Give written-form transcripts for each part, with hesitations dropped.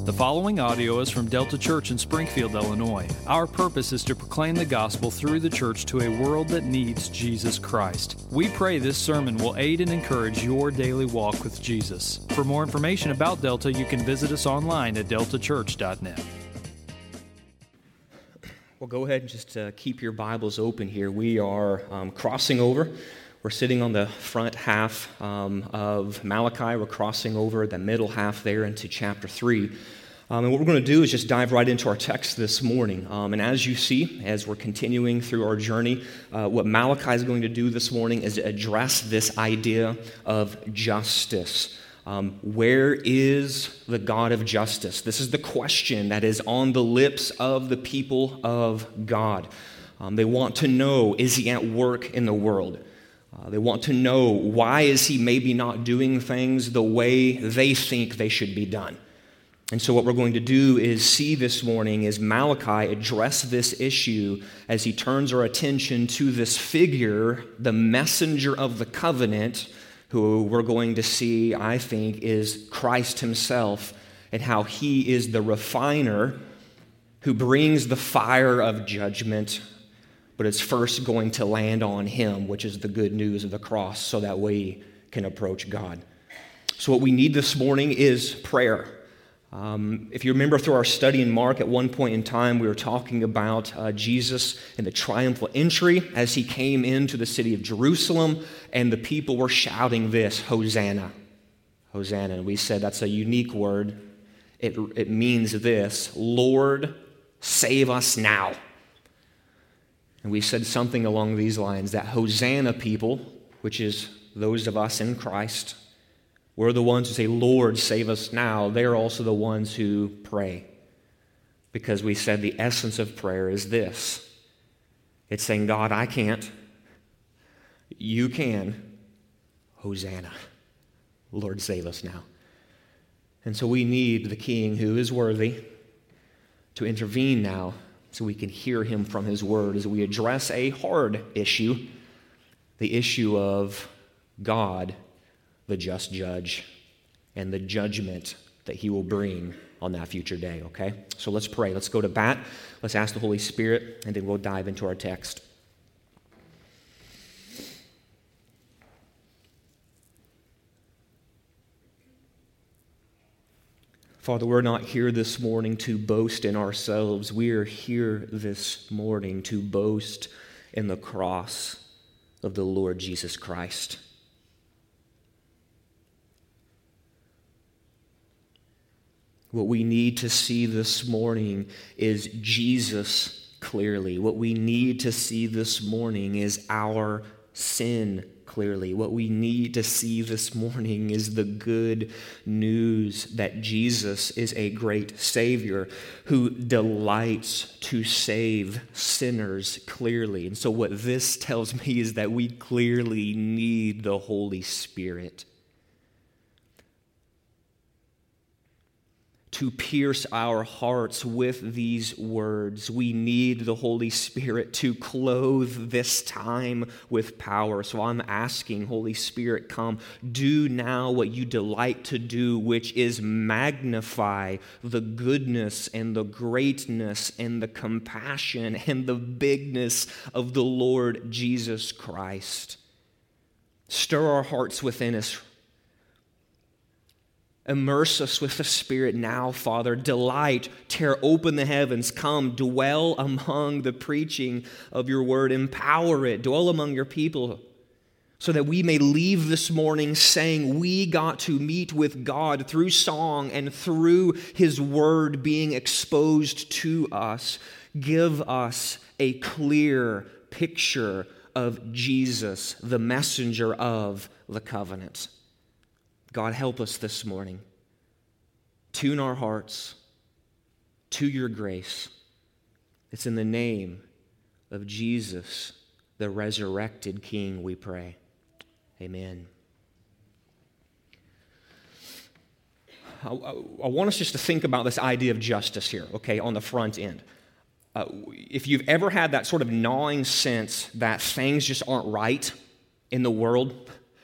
The following audio is from Delta Church in Springfield, Illinois. Our purpose is to proclaim the gospel through the church to a world that needs Jesus Christ. We pray this sermon will aid and encourage your daily walk with Jesus. For more information about Delta, you can visit us online at deltachurch.net. Well, go ahead and just keep your Bibles open here. We are crossing over. We're sitting on the front half of Malachi. We're crossing over the middle half there into chapter 3. And what we're going to do is just dive right into our text this morning. And as you see, as we're continuing through our journey, what Malachi is going to do this morning is address this idea of justice. Where is the God of justice? This is the question that is on the lips of the people of God. They want to know, is he at work in the world? They want to know, why is he maybe not doing things the way they think they should be done? And so what we're going to do is see this morning is Malachi address this issue as he turns our attention to this figure, the messenger of the covenant, who we're going to see, I think, is Christ himself, and how he is the refiner who brings the fire of judgment, but it's first going to land on him, which is the good news of the cross, so that we can approach God. So what we need this morning is prayer. If you remember through our study in Mark, at one point in time, we were talking about Jesus and the triumphal entry as he came into the city of Jerusalem, and the people were shouting this, Hosanna, Hosanna. And we said that's a unique word. It means this, Lord, save us now. And we said something along these lines, that Hosanna people, which is those of us in Christ, we're the ones who say, Lord, save us now. They're also the ones who pray. Because we said the essence of prayer is this. It's saying, God, I can't. You can. Hosanna. Lord, save us now. And so we need the King who is worthy to intervene now, so we can hear him from his word as we address a hard issue, the issue of God, the just judge, and the judgment that he will bring on that future day, okay? So let's pray. Let's go to bat. Let's ask the Holy Spirit, and then we'll dive into our text. Father, we're not here this morning to boast in ourselves. We are here this morning to boast in the cross of the Lord Jesus Christ. What we need to see this morning is Jesus clearly. What we need to see this morning is our sin clearly. What we need to see this morning is the good news that Jesus is a great Savior who delights to save sinners clearly. And so what this tells me is that we clearly need the Holy Spirit to pierce our hearts with these words. We need the Holy Spirit to clothe this time with power. So I'm asking, Holy Spirit, come, do now what you delight to do, which is magnify the goodness and the greatness and the compassion and the bigness of the Lord Jesus Christ. Stir our hearts within us. Immerse us with the Spirit now, Father. Delight, tear open the heavens. Come, dwell among the preaching of your word. Empower it. Dwell among your people so that we may leave this morning saying we got to meet with God through song and through his word being exposed to us. Give us a clear picture of Jesus, the messenger of the covenant. God, help us this morning. Tune our hearts to your grace. It's in the name of Jesus, the resurrected King, we pray. Amen. I want us just to think about this idea of justice here, okay, on the front end. If you've ever had that sort of gnawing sense that things just aren't right in the world,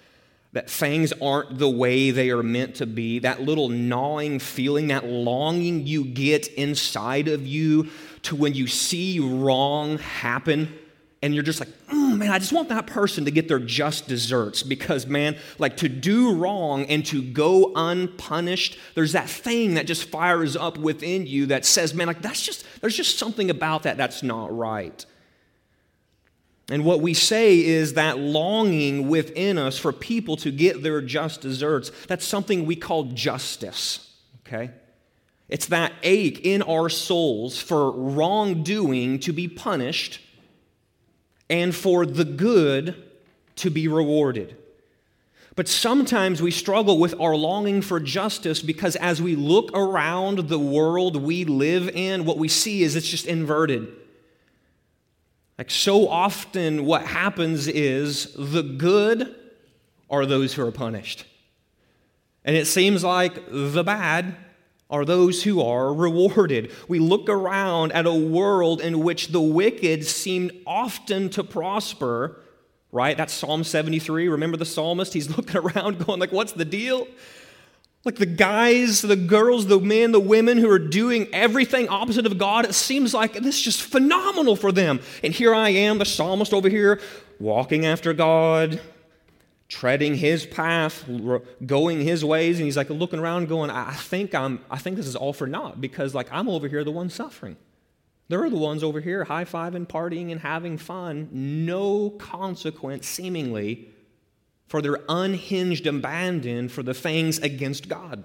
that things aren't the way they are meant to be, that little gnawing feeling, that longing you get inside of you to when you see wrong happen, and you're just like, man, I just want that person to get their just desserts because, man, like to do wrong and to go unpunished, there's that thing that just fires up within you that says, man, like there's just something about that that's not right. And what we say is that longing within us for people to get their just desserts, that's something we call justice, okay? It's that ache in our souls for wrongdoing to be punished and for the good to be rewarded. But sometimes we struggle with our longing for justice because as we look around the world we live in, what we see is it's just inverted. Like so often what happens is the good are those who are punished. And it seems like the bad are those who are rewarded. We look around at a world in which the wicked seem often to prosper, right? That's Psalm 73. Remember the psalmist? He's looking around going like, what's the deal? Like the guys, the girls, the men, the women who are doing everything opposite of God, it seems like this is just phenomenal for them. And here I am, the psalmist over here, walking after God, treading his path, going his ways, and he's like looking around going, I think this is all for naught because like I'm over here the one suffering. They're the ones over here high-fiving, partying, and having fun. No consequence, seemingly, for their unhinged abandon for the things against God.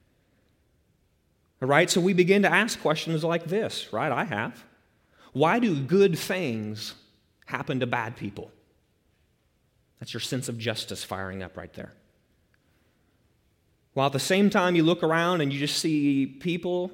All right, so we begin to ask questions like this, right? I have. Why do good things happen to bad people? That's your sense of justice firing up right there. While at the same time you look around and you just see people,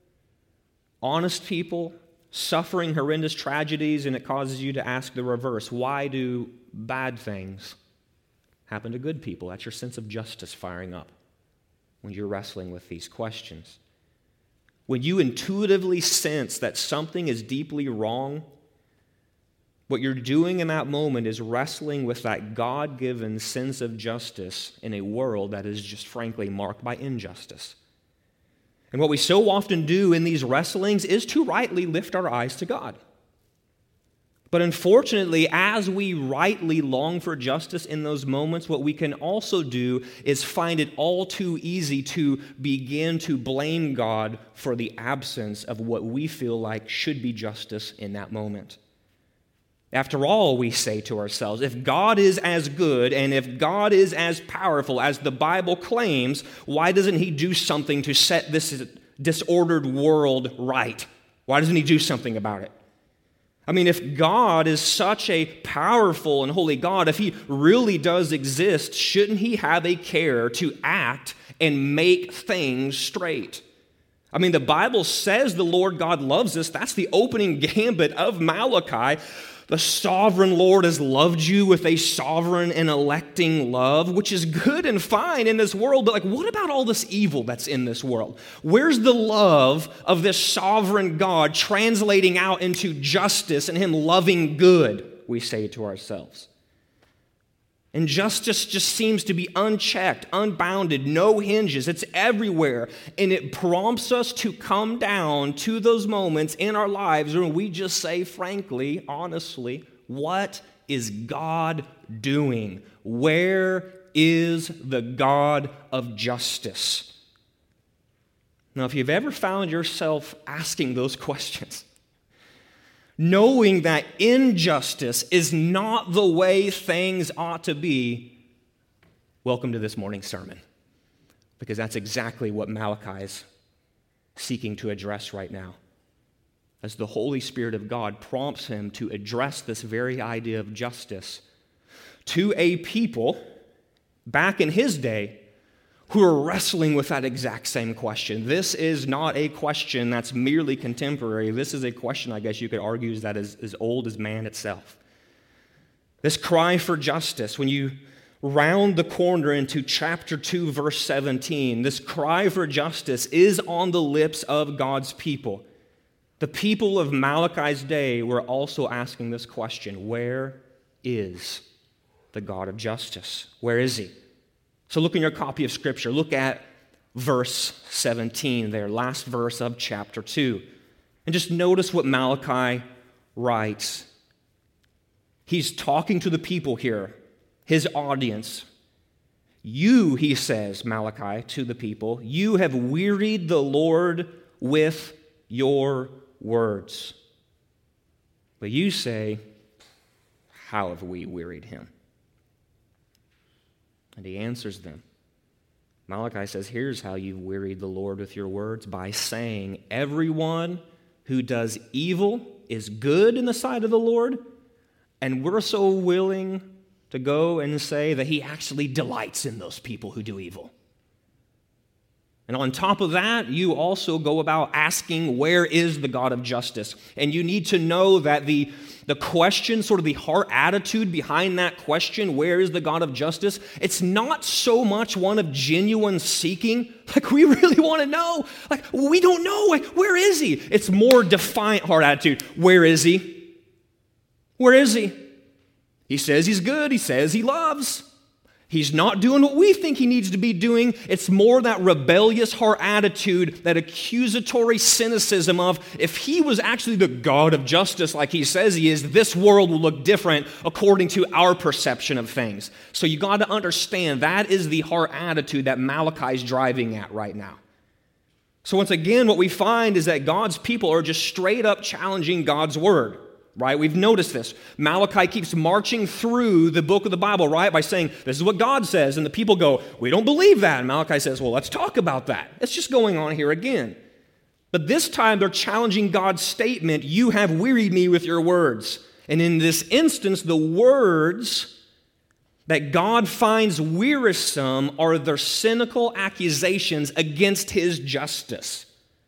honest people, suffering horrendous tragedies, and it causes you to ask the reverse. Why do bad things happen to good people? That's your sense of justice firing up when you're wrestling with these questions. When you intuitively sense that something is deeply wrong, what you're doing in that moment is wrestling with that God-given sense of justice in a world that is just frankly marked by injustice. And what we so often do in these wrestlings is to rightly lift our eyes to God. But unfortunately, as we rightly long for justice in those moments, what we can also do is find it all too easy to begin to blame God for the absence of what we feel like should be justice in that moment. After all, we say to ourselves, if God is as good and if God is as powerful as the Bible claims, why doesn't He do something to set this disordered world right? Why doesn't He do something about it? I mean, if God is such a powerful and holy God, if He really does exist, shouldn't He have a care to act and make things straight? I mean, the Bible says the Lord God loves us. That's the opening gambit of Malachi. The sovereign Lord has loved you with a sovereign and electing love, which is good and fine in this world, but like, what about all this evil that's in this world? Where's the love of this sovereign God translating out into justice and Him loving good, we say to ourselves? And justice just seems to be unchecked, unbounded, no hinges. It's everywhere. And it prompts us to come down to those moments in our lives when we just say, frankly, honestly, what is God doing? Where is the God of justice? Now, if you've ever found yourself asking those questions, knowing that injustice is not the way things ought to be, welcome to this morning's sermon. Because that's exactly what Malachi is seeking to address right now. As the Holy Spirit of God prompts him to address this very idea of justice to a people back in his day who are wrestling with that exact same question. This is not a question that's merely contemporary. This is a question, I guess you could argue, is that is as old as man itself. This cry for justice, when you round the corner into chapter 2, verse 17, this cry for justice is on the lips of God's people. The people of Malachi's day were also asking this question: where is the God of justice? Where is He? So look in your copy of Scripture. Look at verse 17 there, last verse of chapter 2. And just notice what Malachi writes. He's talking to the people here, his audience. You, he says, Malachi, to the people, you have wearied the Lord with your words. But you say, how have we wearied him? And he answers them. Malachi says, here's how you've wearied the Lord with your words, by saying, everyone who does evil is good in the sight of the Lord, and we're so willing to go and say that he actually delights in those people who do evil. And on top of that, you also go about asking, where is the God of justice? And you need to know that the question, sort of the heart attitude behind that question, where is the God of justice? It's not so much one of genuine seeking, like we really want to know. Like, we don't know, like, where is he? It's more defiant heart attitude. Where is he? Where is he? He says he's good. He says he loves. He's not doing what we think he needs to be doing. It's more that rebellious heart attitude, that accusatory cynicism of, if he was actually the God of justice like he says he is, this world will look different according to our perception of things. So you got to understand that is the heart attitude that Malachi's driving at right now. So once again, what we find is that God's people are just straight up challenging God's word. Right? We've noticed this. Malachi keeps marching through the book of the Bible, right? By saying, this is what God says. And the people go, we don't believe that. And Malachi says, well, let's talk about that. It's just going on here again. But this time they're challenging God's statement, you have wearied me with your words. And in this instance, the words that God finds wearisome are their cynical accusations against his justice.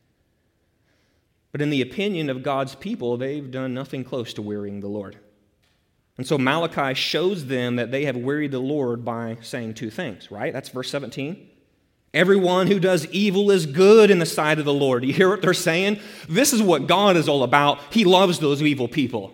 But in the opinion of God's people, they've done nothing close to wearying the Lord. And so Malachi shows them that they have wearied the Lord by saying two things, right? That's verse 17. Everyone who does evil is good in the sight of the Lord. You hear what they're saying? This is what God is all about. He loves those evil people.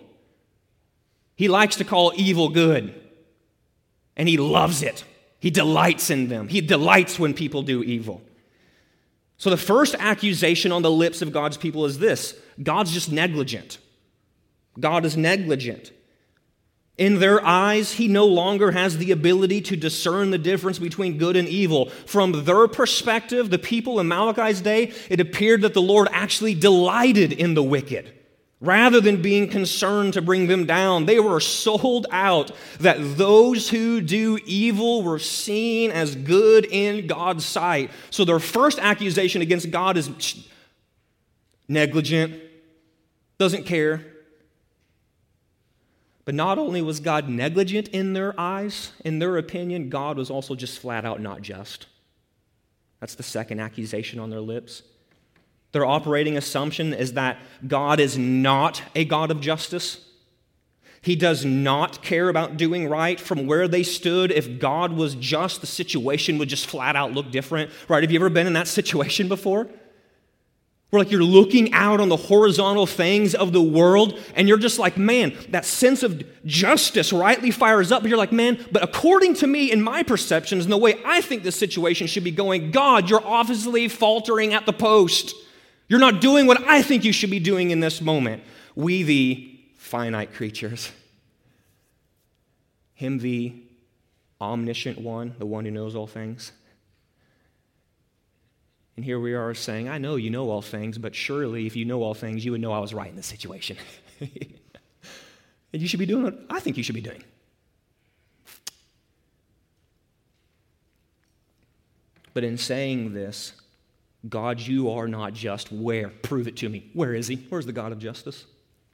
He likes to call evil good. And he loves it. He delights in them. He delights when people do evil. So the first accusation on the lips of God's people is this: God's just negligent. God is negligent. In their eyes, he no longer has the ability to discern the difference between good and evil. From their perspective, the people in Malachi's day, it appeared that the Lord actually delighted in the wicked. Rather than being concerned to bring them down, they were sold out that those who do evil were seen as good in God's sight. So their first accusation against God is negligent, doesn't care. But not only was God negligent in their eyes, in their opinion, God was also just flat out not just. That's the second accusation on their lips. Their operating assumption is that God is not a God of justice. He does not care about doing right. From where they stood, if God was just, the situation would just flat out look different. Right? Have you ever been in that situation before? Where like you're looking out on the horizontal things of the world and you're just like, man, that sense of justice rightly fires up. But you're like, man, but according to me, in my perceptions and the way I think this situation should be going, God, you're obviously faltering at the post. You're not doing what I think you should be doing in this moment. We, the finite creatures. Him, the omniscient one, the one who knows all things. And here we are saying, I know you know all things, but surely if you know all things, you would know I was right in this situation. And you should be doing what I think you should be doing. But in saying this, God, you are not just. Where? Prove it to me. Where is he? Where's the God of justice?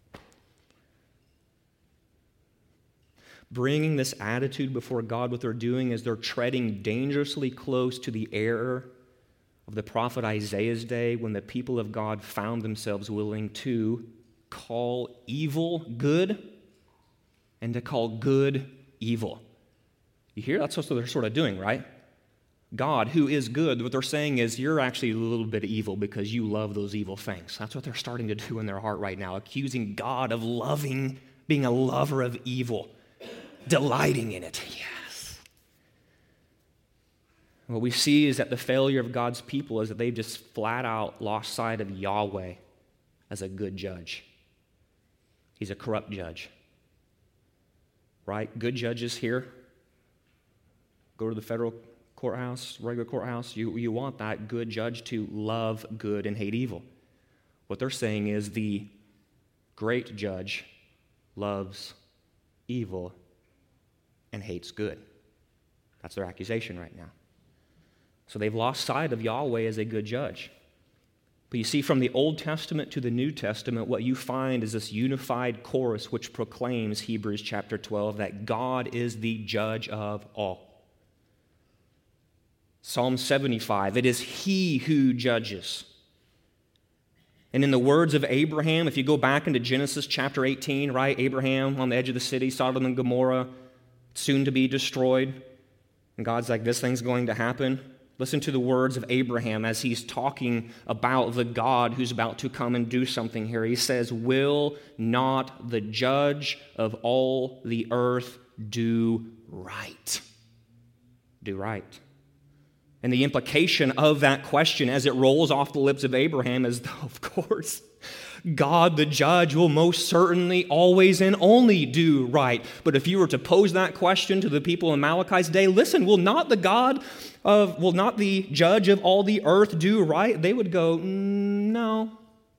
Bringing this attitude before God, what they're doing is they're treading dangerously close to the error of the prophet Isaiah's day when the people of God found themselves willing to call evil good and to call good evil. You hear? That's what they're sort of doing, right? God, who is good, what they're saying is you're actually a little bit evil because you love those evil things. That's what they're starting to do in their heart right now, accusing God of loving, being a lover of evil, delighting in it. Yes. What we see is that the failure of God's people is that they've just flat out lost sight of Yahweh as a good judge. He's a corrupt judge. Right? Good judges here. Go to the federal courthouse, regular courthouse. You want that good judge to love good and hate evil. What they're saying is the great judge loves evil and hates good. That's their accusation right now. So they've lost sight of Yahweh as a good judge. But you see, from the Old Testament to the New Testament, what you find is this unified chorus which proclaims, Hebrews chapter 12, that God is the judge of all. Psalm 75, it is He who judges. And in the words of Abraham, if you go back into Genesis chapter 18, right, Abraham on the edge of the city, Sodom and Gomorrah, soon to be destroyed. And God's like, this thing's going to happen. Listen to the words of Abraham as he's talking about the God who's about to come and do something here. He says, will not the judge of all the earth do right? Do right. And the implication of that question as it rolls off the lips of Abraham is, of course, God the judge will most certainly always and only do right. But if you were to pose that question to the people in Malachi's day, listen, will not the judge of all the earth do right? They would go, no,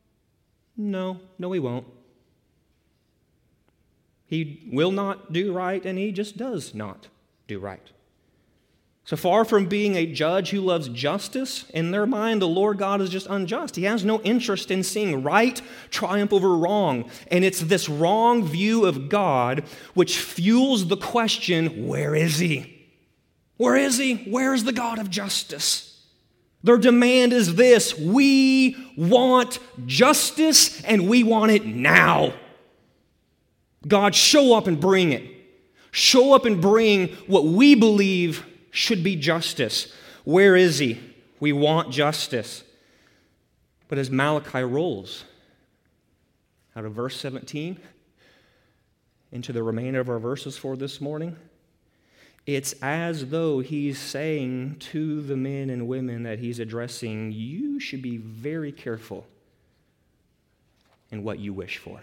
he won't. He will not do right, and he just does not do right. So far from being a judge who loves justice, in their mind, the Lord God is just unjust. He has no interest in seeing right triumph over wrong. And it's this wrong view of God which fuels the question, where is He? Where is He? Where is the God of justice? Their demand is this: we want justice, and we want it now. God, show up and bring it. Show up and bring what we believe should be justice. Where is He? We want justice. But as Malachi rolls out of verse 17 into the remainder of our verses for this morning, it's as though he's saying to the men and women that he's addressing, you should be very careful in what you wish for.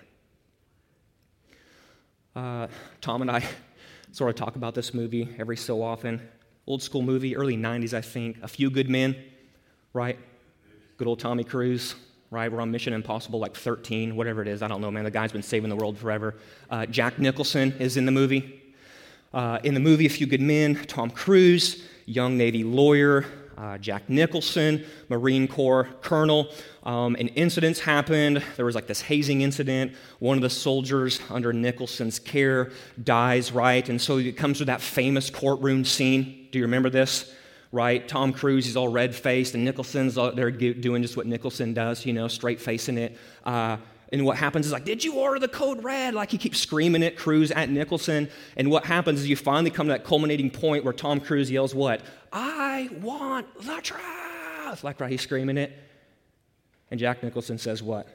Tom and I sort of talk about this movie every so often. Old school movie, early 90s, I think. A Few Good Men, right? Good old Tommy Cruise, right? We're on Mission Impossible like 13, whatever it is. I don't know, man. The guy's been saving the world forever. Jack Nicholson is in the movie. In the movie A Few Good Men, Tom Cruise, young Navy lawyer, Jack Nicholson, Marine Corps colonel. And incidents happened. There was like this hazing incident. One of the soldiers under Nicholson's care dies, right? And so it comes to that famous courtroom scene. Do you remember this? Right? Tom Cruise, he's all red-faced, and Nicholson's there doing just what Nicholson does, straight-facing it. And what happens is like, did you order the code red? Like he keeps screaming it, Cruise at Nicholson. And what happens is you finally come to that culminating point where Tom Cruise yells what? I want the truth. Like, right, he's screaming it. And Jack Nicholson says what?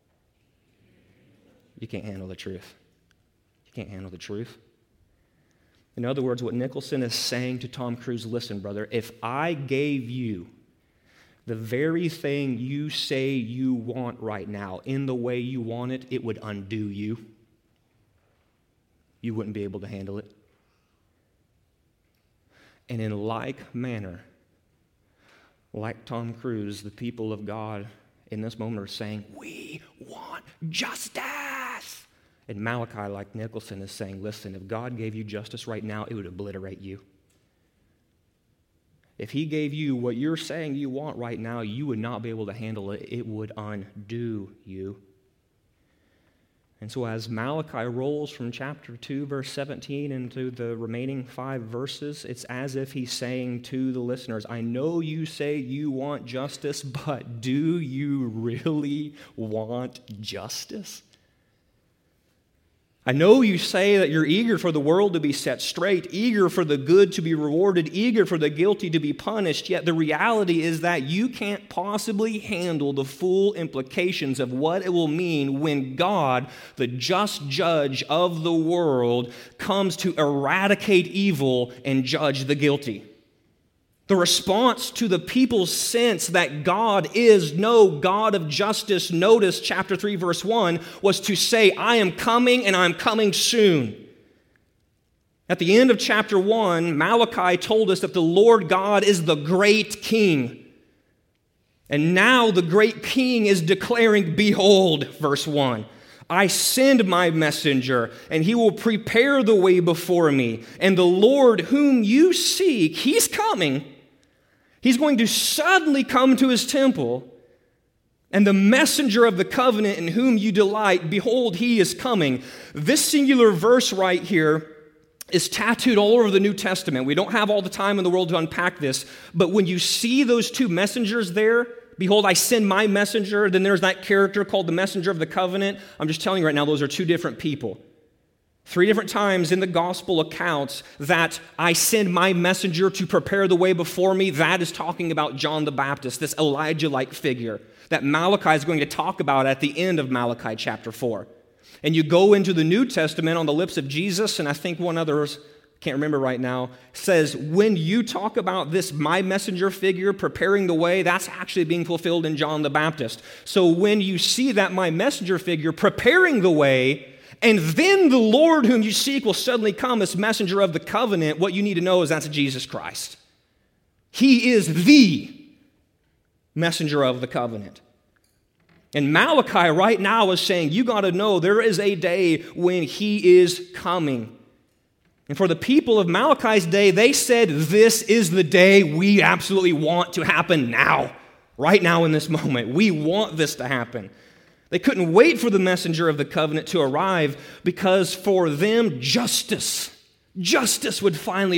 You can't handle the truth. You can't handle the truth. In other words, what Nicholson is saying to Tom Cruise, listen, brother, if I gave you the very thing you say you want right now in the way you want it, it would undo you. You wouldn't be able to handle it. And in like manner, like Tom Cruise, the people of God in this moment are saying, we want justice. And Malachi, like Nicholson, is saying, listen, if God gave you justice right now, it would obliterate you. If He gave you what you're saying you want right now, you would not be able to handle it. It would undo you. And so as Malachi rolls from chapter 2, verse 17 into the remaining 5 verses, it's as if he's saying to the listeners, I know you say you want justice, but do you really want justice? I know you say that you're eager for the world to be set straight, eager for the good to be rewarded, eager for the guilty to be punished, yet the reality is that you can't possibly handle the full implications of what it will mean when God, the just judge of the world, comes to eradicate evil and judge the guilty. The response to the people's sense that God is no God of justice, notice chapter 3, verse 1, was to say, I am coming and I'm coming soon. At the end of chapter 1, Malachi told us that the Lord God is the great king. And now the great king is declaring, behold, verse 1, I send my messenger, and he will prepare the way before me. And the Lord whom you seek, he's coming. He's going to suddenly come to his temple. And the messenger of the covenant in whom you delight, behold, he is coming. This singular verse right here is tattooed all over the New Testament. We don't have all the time in the world to unpack this, but when you see those two messengers there, behold, I send my messenger, then there's that character called the messenger of the covenant. I'm just telling you right now, those are two different people. 3 different times in the gospel accounts that I send my messenger to prepare the way before me, that is talking about John the Baptist, this Elijah-like figure that Malachi is going to talk about at the end of Malachi chapter 4. And you go into the New Testament on the lips of Jesus, and I think one other, can't remember right now, says when you talk about this my messenger figure preparing the way, that's actually being fulfilled in John the Baptist. So when you see that my messenger figure preparing the way, and then the Lord whom you seek will suddenly come as messenger of the covenant, what you need to know is that's Jesus Christ. He is the messenger of the covenant. And Malachi right now is saying, you got to know there is a day when he is coming. And for the people of Malachi's day, they said, this is the day we absolutely want to happen now, right now in this moment. We want this to happen. They couldn't wait for the messenger of the covenant to arrive because for them, justice would finally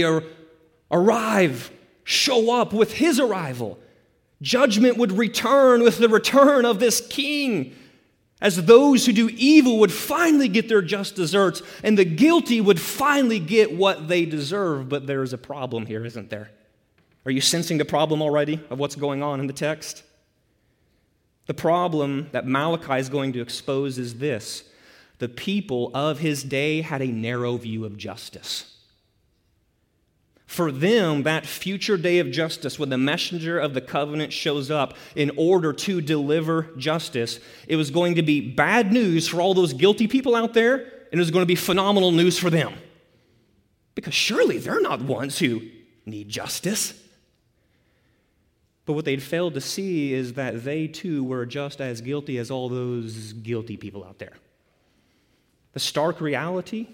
arrive, show up with his arrival. Judgment would return with the return of this king, as those who do evil would finally get their just deserts, and the guilty would finally get what they deserve. But there is a problem here, isn't there? Are you sensing the problem already of what's going on in the text? The problem that Malachi is going to expose is this: the people of his day had a narrow view of justice. For them, that future day of justice, when the messenger of the covenant shows up in order to deliver justice, it was going to be bad news for all those guilty people out there, and it was going to be phenomenal news for them. Because surely they're not ones who need justice. But what they'd failed to see is that they too were just as guilty as all those guilty people out there. The stark reality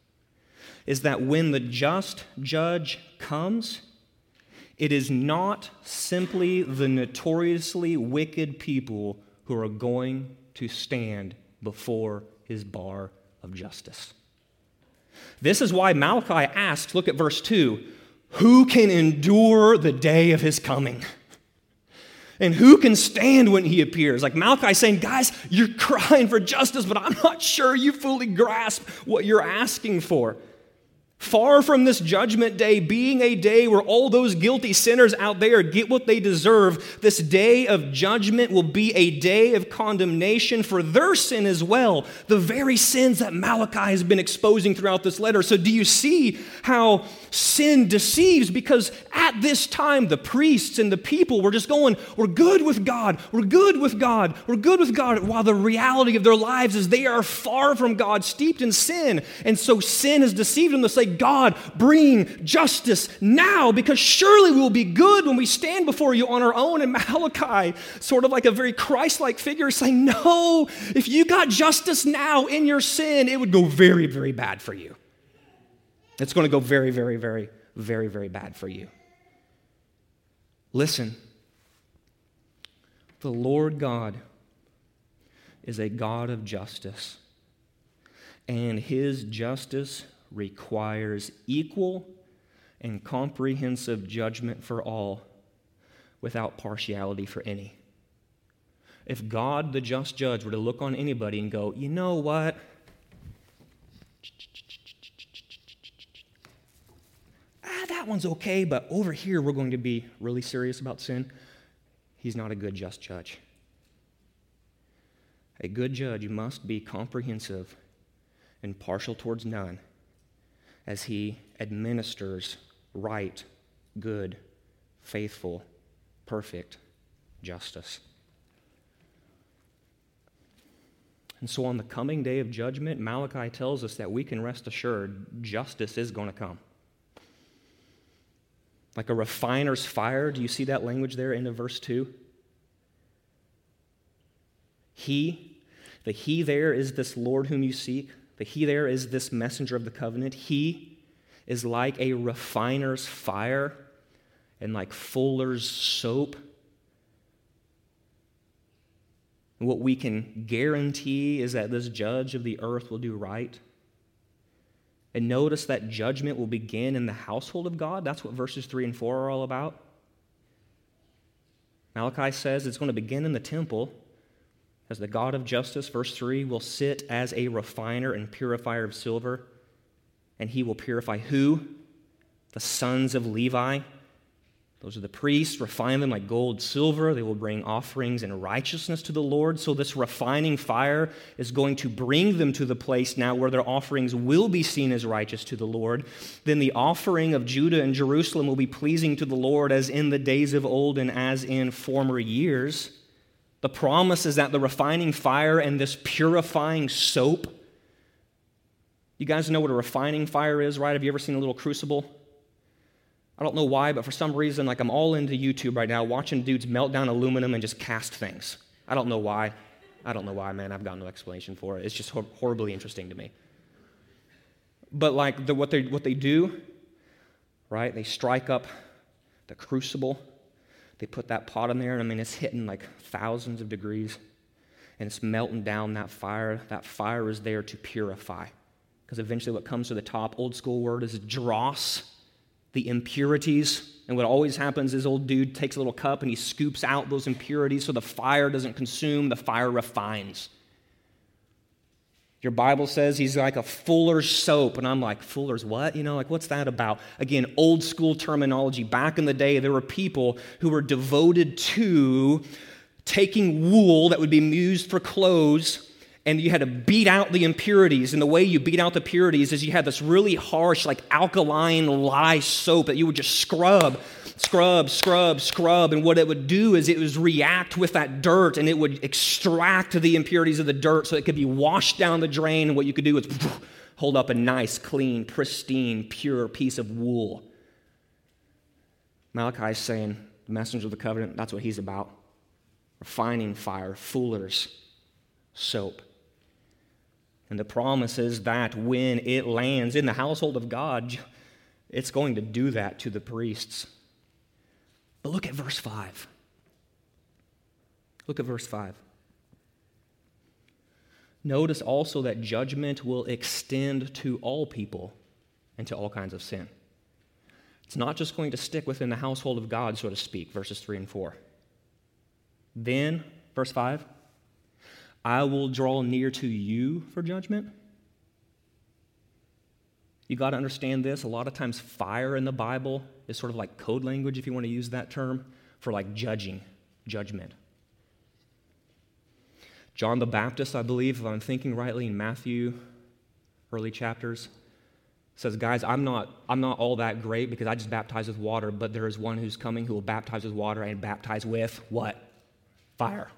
is that when the just judge comes, it is not simply the notoriously wicked people who are going to stand before his bar of justice. This is why Malachi asks, look at verse 2, who can endure the day of his coming? And who can stand when he appears? Like Malachi saying, guys, you're crying for justice, but I'm not sure you fully grasp what you're asking for. Far from this judgment day being a day where all those guilty sinners out there get what they deserve, this day of judgment will be a day of condemnation for their sin as well, the very sins that Malachi has been exposing throughout this letter. So do you see how sin deceives? Because at this time, the priests and the people were just going, we're good with God, we're good with God, we're good with God, while the reality of their lives is they are far from God, steeped in sin. And so sin has deceived them to say, God, bring justice now, because surely we will be good when we stand before you on our own. And Malachi, sort of like a very Christ-like figure, is saying, no, if you got justice now in your sin, it would go very, very bad for you. It's going to go very, very, very, very, very bad for you. Listen, the Lord God is a God of justice, and his justice requires equal and comprehensive judgment for all without partiality for any. If God, the just judge, were to look on anybody and go, you know what? That one's okay, but over here we're going to be really serious about sin, he's not a good just judge. A good judge must be comprehensive and partial towards none as he administers right, good faithful, perfect justice. And so on the coming day of judgment, Malachi tells us that we can rest assured justice is going to come. Like a refiner's fire. Do you see that language there in verse 2? The he there is this Lord whom you seek. The he there is this messenger of the covenant. He is like a refiner's fire and like fuller's soap. And what we can guarantee is that this judge of the earth will do right. And notice that judgment will begin in the household of God. That's what verses 3 and 4 are all about. Malachi says it's going to begin in the temple as the God of justice, verse 3, will sit as a refiner and purifier of silver. And he will purify who? The sons of Levi. Those are the priests, refine them like gold, silver. They will bring offerings in righteousness to the Lord. So this refining fire is going to bring them to the place now where their offerings will be seen as righteous to the Lord. Then the offering of Judah and Jerusalem will be pleasing to the Lord as in the days of old and as in former years. The promise is that the refining fire and this purifying soap. You guys know what a refining fire is, right? Have you ever seen a little crucible? I don't know why, but for some reason, I'm all into YouTube right now, watching dudes melt down aluminum and just cast things. I don't know why. Man. I've got no explanation for it. It's just horribly interesting to me. But what they do, right? They strike up the crucible. They put that pot in there, and it's hitting thousands of degrees, and it's melting down that fire. That fire is there to purify, because eventually what comes to the top, old school word is dross, the impurities. And what always happens is old dude takes a little cup and he scoops out those impurities so the fire doesn't consume, the fire refines. Your Bible says he's like a fuller's soap, and I'm like, fuller's what? What's that about? Again, old school terminology. Back in the day, there were people who were devoted to taking wool that would be used for clothes, and you had to beat out the impurities. And the way you beat out the impurities is you had this really harsh, alkaline lye soap that you would just scrub. And what it would do is it would react with that dirt, and it would extract the impurities of the dirt so it could be washed down the drain. And what you could do is hold up a nice, clean, pristine, pure piece of wool. Malachi is saying, the messenger of the covenant, that's what he's about. Refining fire, fuller's soap. And the promise is that when it lands in the household of God, it's going to do that to the priests. But look at verse 5. Look at verse 5. Notice also that judgment will extend to all people and to all kinds of sin. It's not just going to stick within the household of God, so to speak, verses 3 and 4. Then, verse 5, I will draw near to you for judgment. You got to understand this. A lot of times fire in the Bible is sort of like code language, if you want to use that term, for judgment. John the Baptist, I believe, if I'm thinking rightly, in Matthew, early chapters, says, guys, I'm not all that great because I just baptize with water, but there is one who's coming who will baptize with water and baptize with what? Fire.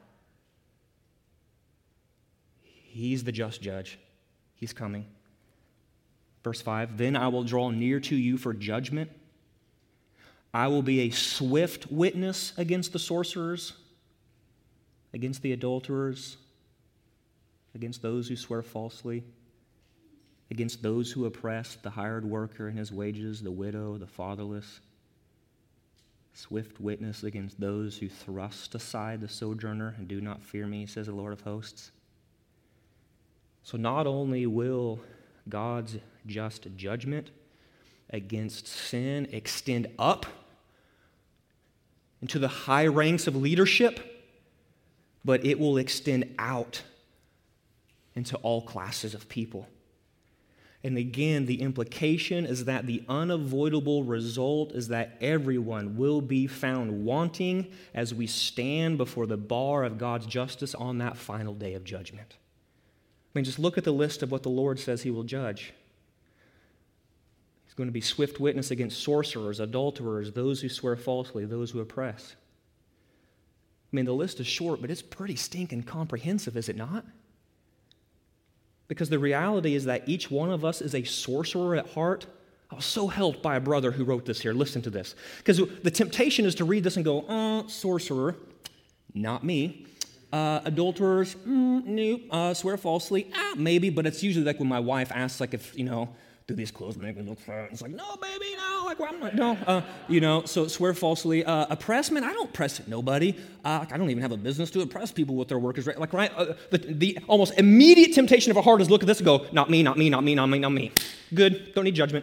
He's the just judge. He's coming. Verse 5, then I will draw near to you for judgment. I will be a swift witness against the sorcerers, against the adulterers, against those who swear falsely, against those who oppress the hired worker and his wages, the widow, the fatherless. Swift witness against those who thrust aside the sojourner and do not fear me, says the Lord of hosts. So not only will God's just judgment against sin extend up into the high ranks of leadership, but it will extend out into all classes of people. And again, the implication is that the unavoidable result is that everyone will be found wanting as we stand before the bar of God's justice on that final day of judgment. Just look at the list of what the Lord says he will judge. He's going to be swift witness against sorcerers, adulterers, those who swear falsely, those who oppress. I mean, the list is short, but it's pretty stinking comprehensive, is it not? Because the reality is that each one of us is a sorcerer at heart. I was so helped by a brother who wrote this here. Listen to this. Because the temptation is to read this and go, sorcerer, not me. Adulterers, nope. Swear falsely, maybe. But it's usually like when my wife asks, like, if, do these clothes make me look fat? It's like, no, baby, no. Like, well, I'm not, no. So swear falsely. Oppress, man, I don't oppress nobody. I don't even have a business to oppress people with their workers, right? Like, right? The almost immediate temptation of our heart is look at this and go, not me, not me, not me, not me, not me. Good, don't need judgment.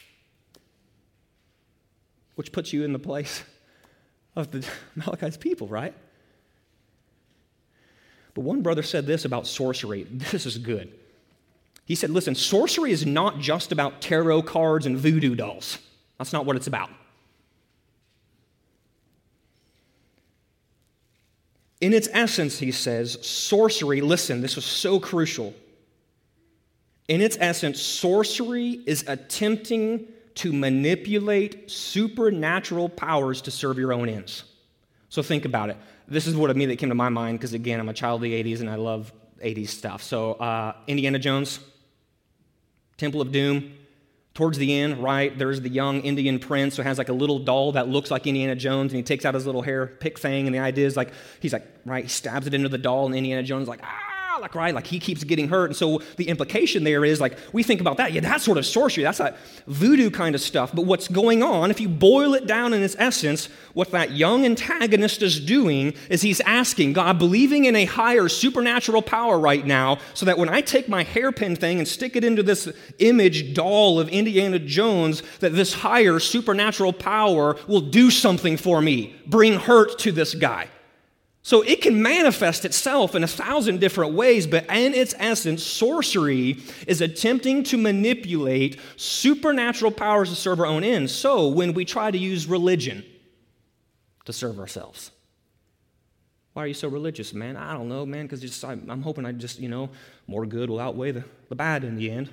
Which puts you in the place of the Malachi's people, right? But one brother said this about sorcery. This is good. He said, listen, sorcery is not just about tarot cards and voodoo dolls. That's not what it's about. In its essence, he says, sorcery, listen, this was so crucial. In its essence, sorcery is attempting to manipulate supernatural powers to serve your own ends. So think about it. This is what immediately came to my mind because, again, I'm a child of the 80s and I love 80s stuff. So Indiana Jones, Temple of Doom, towards the end, right, there's the young Indian prince who has like a little doll that looks like Indiana Jones, and he takes out his little hair pick thing, and the idea is like, he's like, right, he stabs it into the doll, and Indiana Jones is like, like, right, like he keeps getting hurt. And so the implication there is like, we think about that, yeah, that's sort of sorcery, that's like voodoo kind of stuff. But what's going on, if you boil it down in its essence, what that young antagonist is doing is he's asking God, believing in a higher supernatural power right now, so that when I take my hairpin thing and stick it into this image doll of Indiana Jones, that this higher supernatural power will do something for me, bring hurt to this guy. So it can manifest itself in 1,000 different ways, but in its essence, sorcery is attempting to manipulate supernatural powers to serve our own ends. So when we try to use religion to serve ourselves, why are you so religious, man? I don't know, man, because I'm hoping more good will outweigh the bad in the end.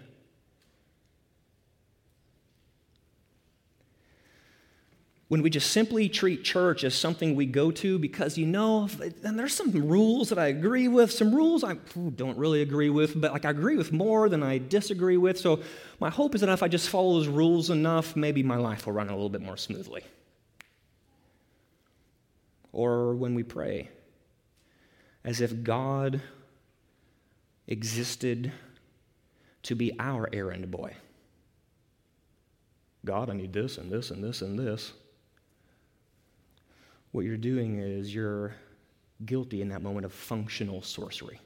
When we just simply treat church as something we go to because, and there's some rules that I agree with, some rules I don't really agree with, but like I agree with more than I disagree with. So my hope is that if I just follow those rules enough, maybe my life will run a little bit more smoothly. Or when we pray, as if God existed to be our errand boy. God, I need this and this and this and this. What you're doing is you're guilty in that moment of functional sorcery.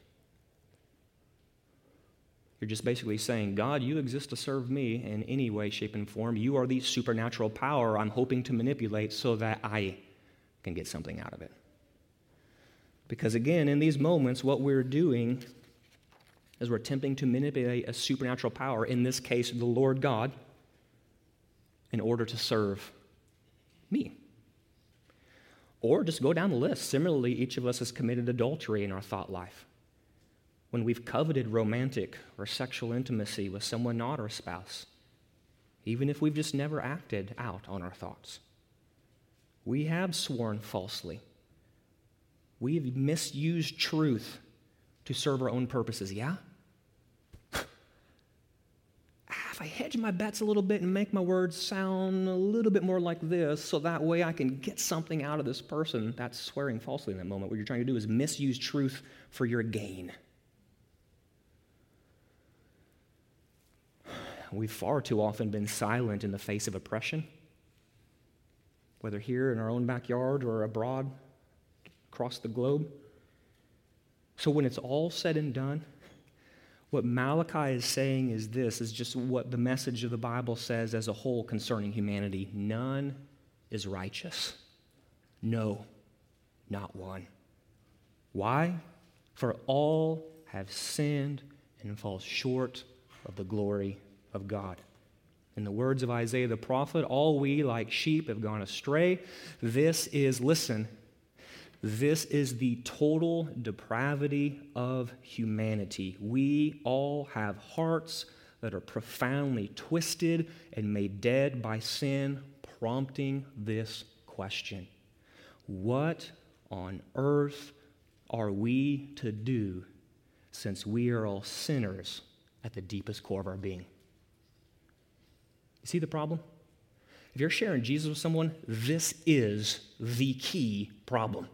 You're just basically saying, God, you exist to serve me in any way, shape, and form. You are the supernatural power I'm hoping to manipulate so that I can get something out of it. Because again, in these moments, what we're doing is we're attempting to manipulate a supernatural power, in this case, the Lord God, in order to serve me. Or just go down the list. Similarly, each of us has committed adultery in our thought life. When we've coveted romantic or sexual intimacy with someone not our spouse, even if we've just never acted out on our thoughts. We have sworn falsely. We've misused truth to serve our own purposes, yeah? If I hedge my bets a little bit and make my words sound a little bit more like this, so that way I can get something out of this person, that's swearing falsely in that moment. What you're trying to do is misuse truth for your gain. We've far too often been silent in the face of oppression, whether here in our own backyard or abroad, across the globe. So when it's all said and done, what Malachi is saying is this, is just what the message of the Bible says as a whole concerning humanity. None is righteous. No, not one. Why? For all have sinned and fall short of the glory of God. In the words of Isaiah the prophet, all we like sheep have gone astray. This is the total depravity of humanity. We all have hearts that are profoundly twisted and made dead by sin, prompting this question: what on earth are we to do since we are all sinners at the deepest core of our being? You see the problem? If you're sharing Jesus with someone, this is the key problem.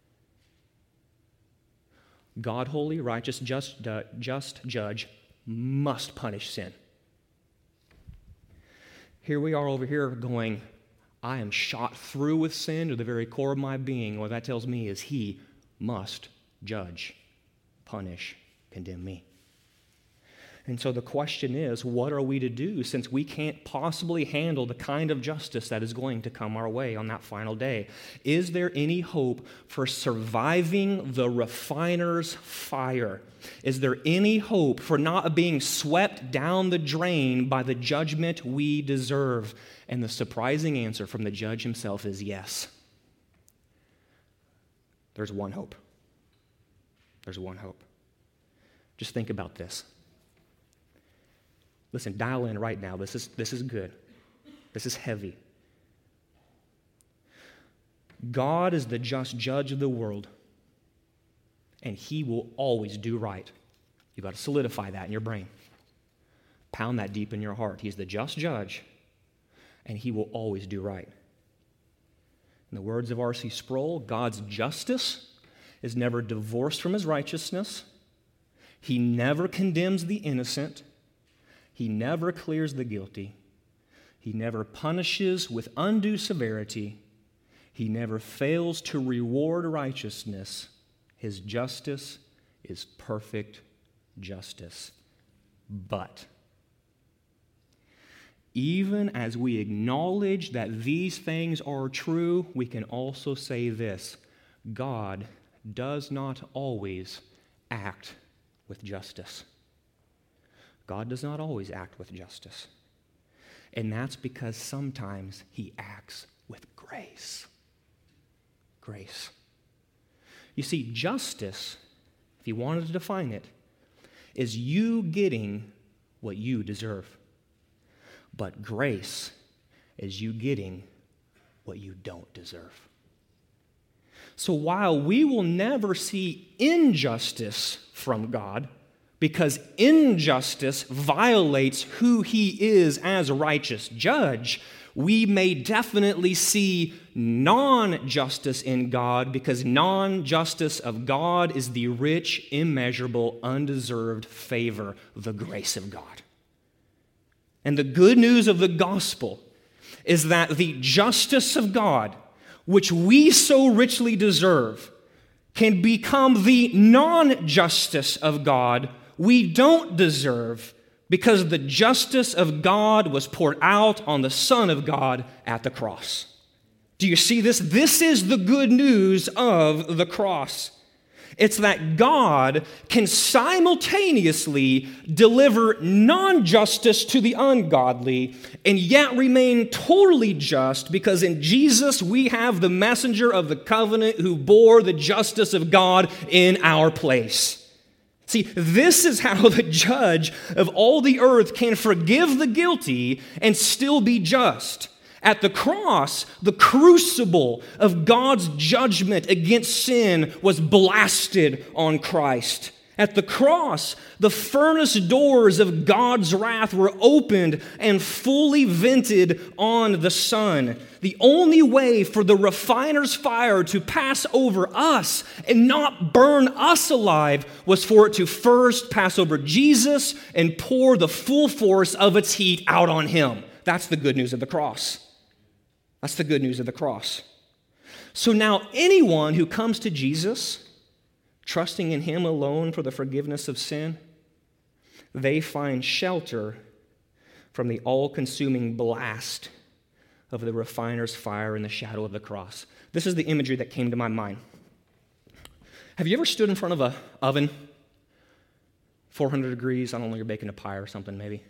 God, holy, righteous, just judge, must punish sin. Here we are over here going, I am shot through with sin to the very core of my being. What that tells me is he must judge, punish, condemn me. And so the question is, what are we to do since we can't possibly handle the kind of justice that is going to come our way on that final day? Is there any hope for surviving the refiner's fire? Is there any hope for not being swept down the drain by the judgment we deserve? And the surprising answer from the judge himself is yes. There's one hope. There's one hope. Just think about this. Listen, dial in right now. This is good. This is heavy. God is the just judge of the world, and he will always do right. You've got to solidify that in your brain. Pound that deep in your heart. He's the just judge, and he will always do right. In the words of R.C. Sproul, God's justice is never divorced from his righteousness. He never condemns the innocent. He never clears the guilty. He never punishes with undue severity. He never fails to reward righteousness. His justice is perfect justice. But even as we acknowledge that these things are true, we can also say this: God does not always act with justice. God does not always act with justice. And that's because sometimes he acts with grace. Grace. You see, justice, if you wanted to define it, is you getting what you deserve. But grace is you getting what you don't deserve. So while we will never see injustice from God, because injustice violates who he is as a righteous judge, we may definitely see non-justice in God, because non-justice of God is the rich, immeasurable, undeserved favor, the grace of God. And the good news of the gospel is that the justice of God, which we so richly deserve, can become the non-justice of God we don't deserve, because the justice of God was poured out on the Son of God at the cross. Do you see this? This is the good news of the cross. It's that God can simultaneously deliver non-justice to the ungodly and yet remain totally just, because in Jesus we have the messenger of the covenant who bore the justice of God in our place. See, this is how the judge of all the earth can forgive the guilty and still be just. At the cross, the crucible of God's judgment against sin was blasted on Christ. At the cross, the furnace doors of God's wrath were opened and fully vented on the Son. The only way for the refiner's fire to pass over us and not burn us alive was for it to first pass over Jesus and pour the full force of its heat out on him. That's the good news of the cross. That's the good news of the cross. So now anyone who comes to Jesus, trusting in him alone for the forgiveness of sin, they find shelter from the all-consuming blast of the refiner's fire in the shadow of the cross. This is the imagery that came to my mind. Have you ever stood in front of an oven, 400 degrees? I don't know, you're baking a pie or something maybe.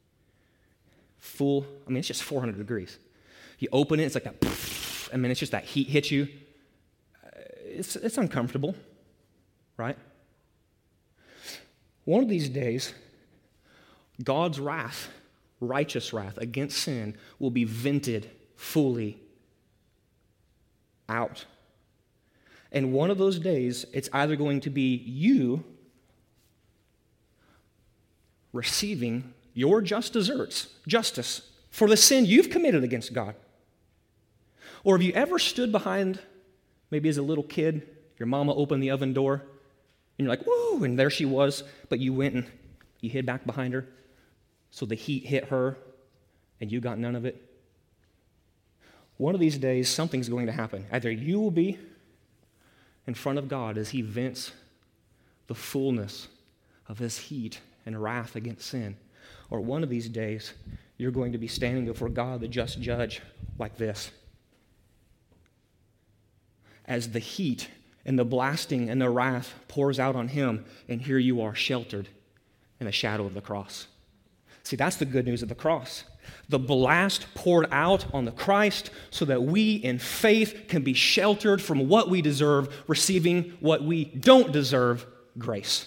It's just 400 degrees. You open it, it's like that, it's just that heat hits you. It's uncomfortable, right? One of these days, God's wrath, righteous wrath against sin, will be vented fully out. And one of those days, it's either going to be you receiving your just justice for the sin you've committed against God. Or have you ever stood behind, maybe as a little kid, your mama opened the oven door, and you're like, woo, and there she was, but you went and you hid back behind her, so the heat hit her, and you got none of it? One of these days, something's going to happen. Either you will be in front of God as he vents the fullness of his heat and wrath against sin, or one of these days, you're going to be standing before God, the just judge, like this. As the heat and the blasting and the wrath pours out on him, and here you are sheltered in the shadow of the cross. See, that's the good news of the cross. The blast poured out on the Christ so that we in faith can be sheltered from what we deserve, receiving what we don't deserve, grace.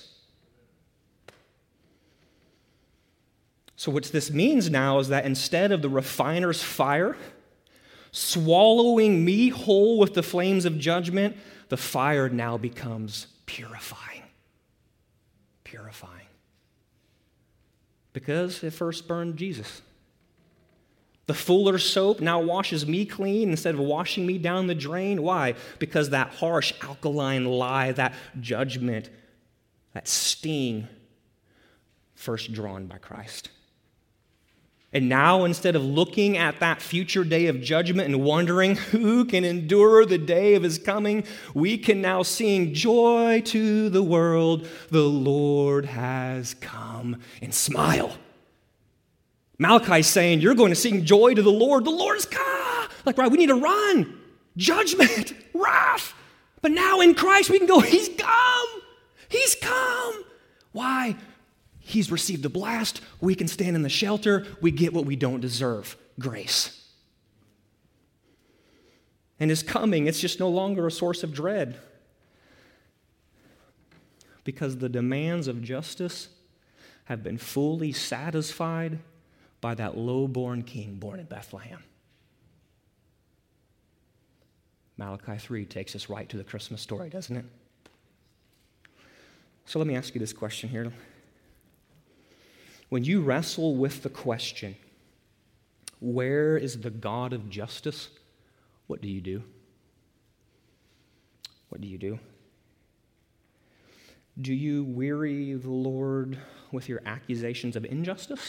So what this means now is that instead of the refiner's fire swallowing me whole with the flames of judgment, the fire now becomes purifying. Purifying. Because it first burned Jesus. The fuller's soap now washes me clean instead of washing me down the drain. Why? Because that harsh alkaline lie, that judgment, that sting, first drawn by Christ. And now, instead of looking at that future day of judgment and wondering who can endure the day of his coming, we can now sing joy to the world, the Lord has come, and smile. Malachi's saying, you're going to sing joy to the Lord has come. Like, right, we need to run. Judgment, wrath. But now in Christ we can go, he's come. He's come. Why? He's received the blast. We can stand in the shelter. We get what we don't deserve, grace. And his coming, it's just no longer a source of dread, because the demands of justice have been fully satisfied by that low-born king born in Bethlehem. Malachi 3 takes us right to the Christmas story, doesn't it? So let me ask you this question here. When you wrestle with the question, where is the God of justice? What do you do? What do you do? Do you weary the Lord with your accusations of injustice?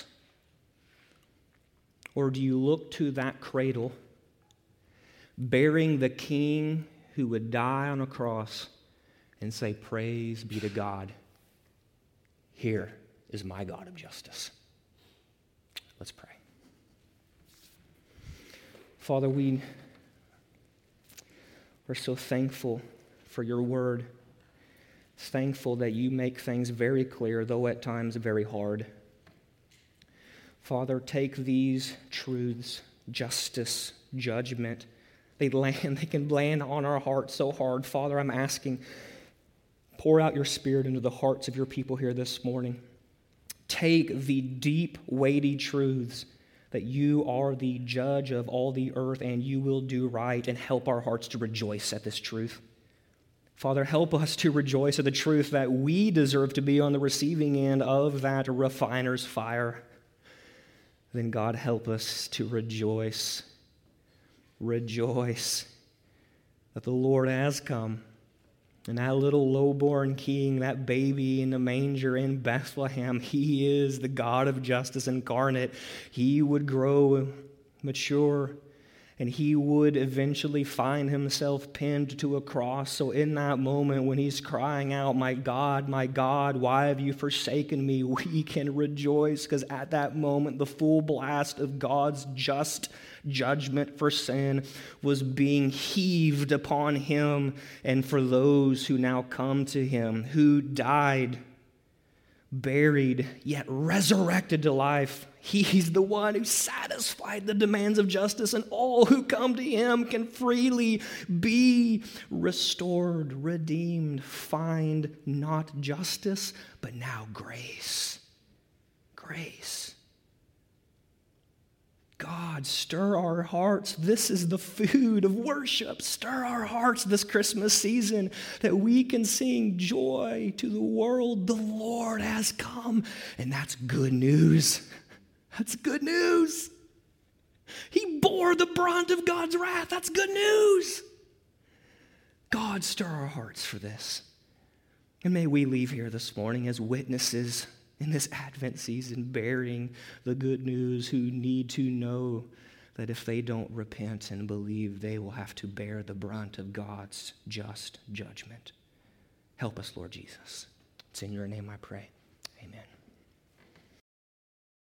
Or do you look to that cradle, bearing the King who would die on a cross, and say, praise be to God, here is my God of justice? Let's pray. Father, we are so thankful for your word. Thankful that you make things very clear, though at times very hard. Father, take these truths, justice, judgment, they can land on our hearts so hard. Father, I'm asking, pour out your Spirit into the hearts of your people here this morning. Take the deep, weighty truths that you are the judge of all the earth and you will do right, and help our hearts to rejoice at this truth. Father, help us to rejoice at the truth that we deserve to be on the receiving end of that refiner's fire. Then God, help us to rejoice that the Lord has come. And that little low-born king, that baby in the manger in Bethlehem, he is the God of justice incarnate. He would grow mature, and he would eventually find himself pinned to a cross. So in that moment when he's crying out, my God, why have you forsaken me?" we can rejoice, because at that moment the full blast of God's just judgment for sin was being heaved upon him and for those who now come to him, who died, buried, yet resurrected to life. He's the one who satisfied the demands of justice, and all who come to him can freely be restored, redeemed, find not justice, but now grace. praise. God, stir our hearts. This is the food of worship. Stir our hearts this Christmas season that we can sing joy to the world. The Lord has come. And that's good news. That's good news. He bore the brunt of God's wrath. That's good news. God, stir our hearts for this. And may we leave here this morning as witnesses in this Advent season, bearing the good news, who need to know that if they don't repent and believe, they will have to bear the brunt of God's just judgment. Help us, Lord Jesus. It's in your name I pray. Amen.